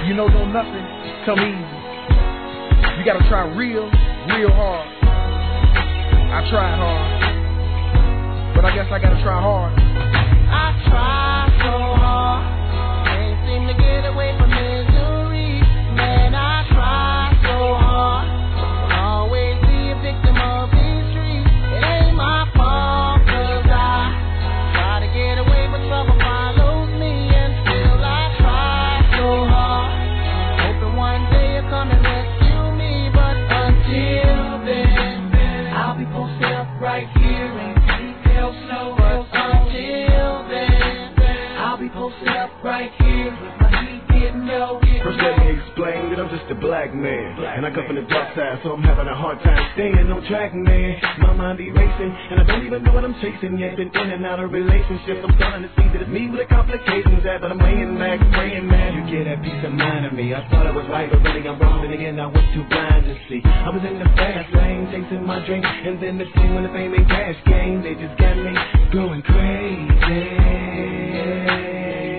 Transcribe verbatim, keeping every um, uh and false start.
You know, don't nothing come easy. You gotta try real, real hard. I tried hard, but I guess I gotta try hard. I tried so hard, can't seem to get away from misery. Man, I tried so hard, always be a victim of these streets. It ain't my fault, cause I try to get away, but trouble follows me. And still I try so hard, hoping one day you'll come and rescue me. But until then, I'll be posted up right here and need help, no. But until then, I'll be posted up right here with my heat getting low. First let me explain that I'm just a black man, and I come from the dark side, so I'm having a hard time staying on track, man. My mind be racing, and I don't even know what I'm chasing yet. Been in and out of relationships, I'm starting to see that it's me with the complications at, but I'm weighing back, praying, man. You get that peace of mind of me. I thought I was right, but really I'm wrong. Then again, I was too blind to see. I was in the fast lane, chasing my dream, and then the team when the fame and cash game, they just got me going crazy.